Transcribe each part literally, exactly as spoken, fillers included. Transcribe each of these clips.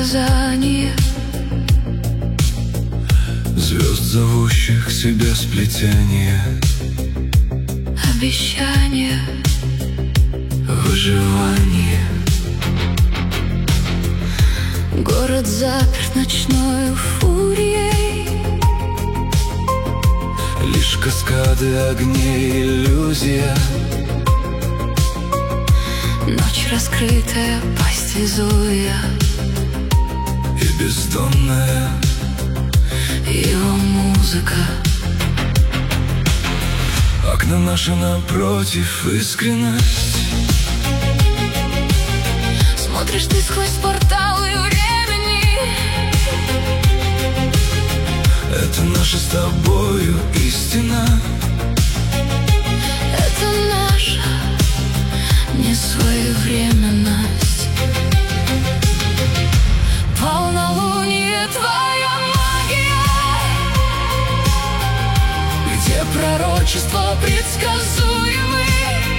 наказание. Звезд, зовущих к себе сплетение. Обещание, выживание. город заперт ночною фурией. Лишь каскады огней, иллюзия. Ночь раскрытая, пасть Везувия. И бездонная его музыка. Окна наши напротив, искренность. Смотришь ты сквозь порталы времени. Это наша с тобою истина. Это наша несвоевременность. Полнолуние, твоя магия, где пророчества предсказуемы,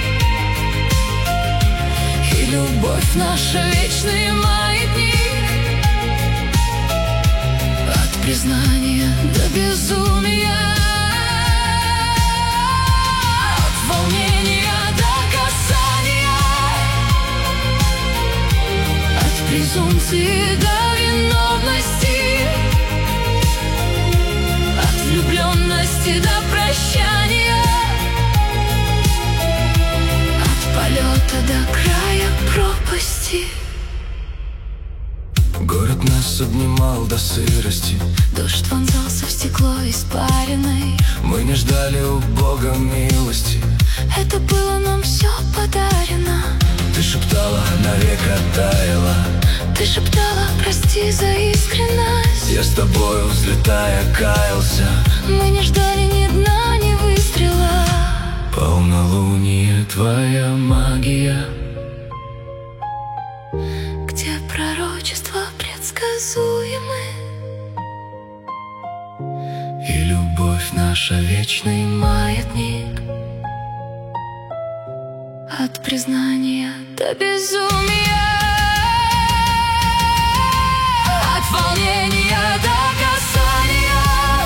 и любовь наша вечный маятник. От признания до безумия, от волнения до касания, от презумпции до виновности, от влюбленности до прощания, от полета до края пропасти. Город нас обнимал до сырости. Дождь вонзался в стекло испаренной. Мы не ждали у Бога милости. Это было нам все подарено. Ты шептала, навек оттаяла. Ты шептала, прости за искренность. Я с тобою, взлетая, каялся. Мы не ждали ни дна, ни выстрела. Полнолуние, твоя магия, где пророчества предсказуемы, и любовь наша вечный маятник. От признания до безумия, от волнения до касания,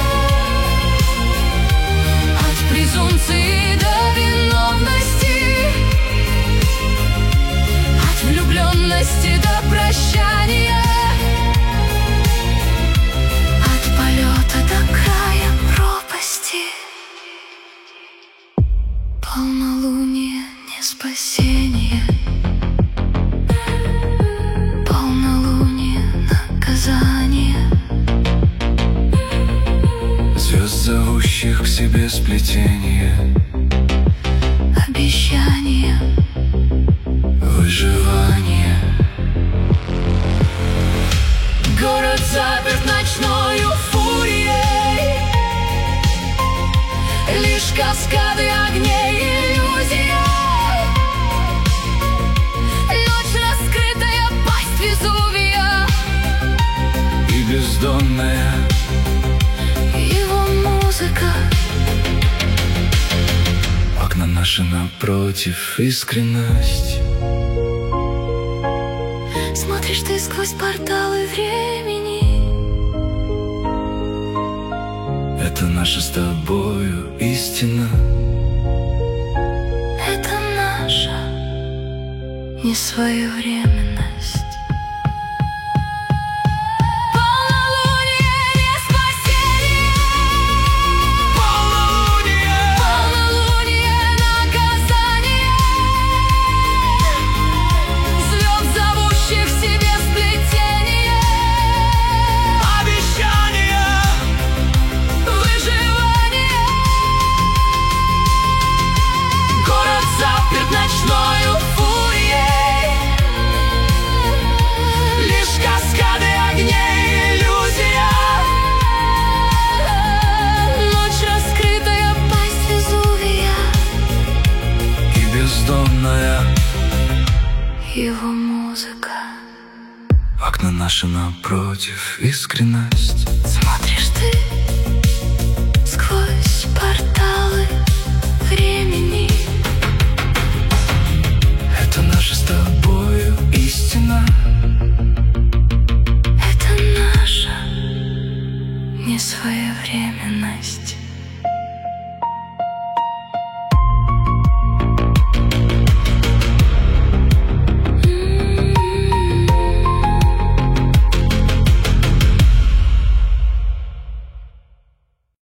от презумпции до виновности, от влюбленности до прощания, от полета до края пропасти. Полнолуние не спасение, полнолуние наказание. Звезд, зовущих к себе сплетение. Обещание, выживание. город заперт ночною фурией. Лишь каскады огней, иллюзия. Ночь раскрытая, пасть Везувия. И бездонная его музыка. окна наши напротив, искренность. Смотришь ты сквозь порталы времени. Это наша с тобою истина. Это наша несвоевременность. Его музыка. Окна наши напротив, искренность. Смотришь ты сквозь порталы времени.